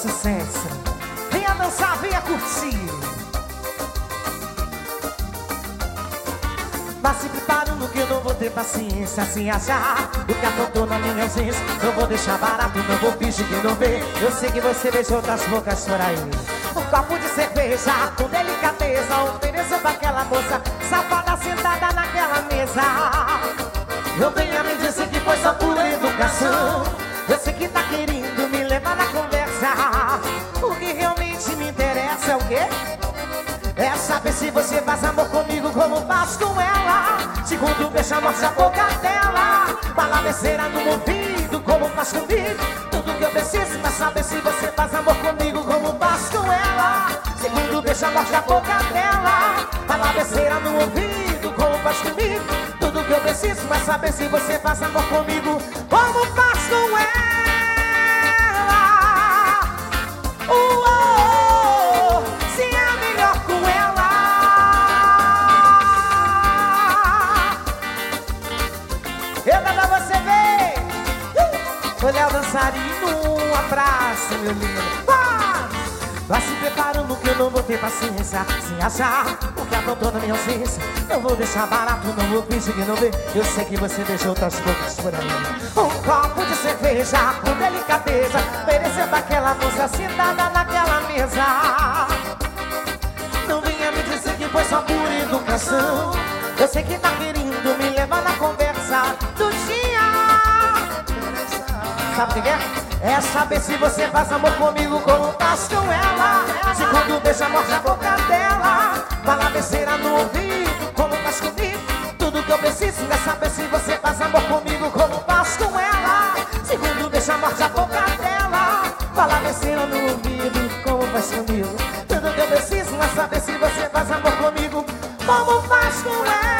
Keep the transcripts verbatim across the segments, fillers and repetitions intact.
sucesso. Venha dançar, venha curtir. Mas se preparando que eu não vou ter paciência sem achar o que apontou na minha ausência. Não vou deixar barato, não vou fingir que não vê. Eu sei que você beijou outras bocas por aí. Um copo de cerveja com delicadeza ofereceu pra aquela moça safada sentada naquela mesa. Eu venho a me dizer que foi só por educação. Eu sei que tá querendo me levar na conversa. O que realmente me interessa é o quê? É saber se você faz amor comigo como faz com ela. Segundo beijo, mostra a boca dela. Palaveceira no ouvido como faz comigo. Tudo que eu preciso é saber se você faz amor comigo como faz com ela. Segundo beijo, mostra a boca dela. Palaveceira no ouvido como faz comigo. Tudo que eu preciso é saber se você faz amor comigo como faz com ela. Uou, se é melhor com ela. Eita pra você ver. uh! Olha o dançarino, um abraço, meu lindo. Vai, vai se preparando que eu não vou ter paciência sem achar o que aprontou na minha ausência. Não vou deixar barato, não vou fingir que não vê. Eu sei que você deixou outras bocas por aí. Um copo de cerveja com delicadeza oferecendo aquela moça sentada naquela mesa. Não venha me dizer que foi só por educação. Eu sei que tá querendo me levar na conversa do dia. Sabe o que é? É saber se você faz amor comigo como faz com ela. Segundo beijo, mostra a boca dela. Palaveceira no ouvido como faz comigo. Tudo que eu preciso é saber se você faz amor comigo como faz com ela. Segundo beijo, mostra a boca dela. Palaveceira no ouvido como faz comigo. Tudo que eu preciso é saber se você faz amor comigo como faz com ela.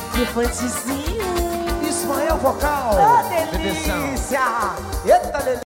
Infantezinho, Ismael Vocal, oh, delícia! Eita, delícia!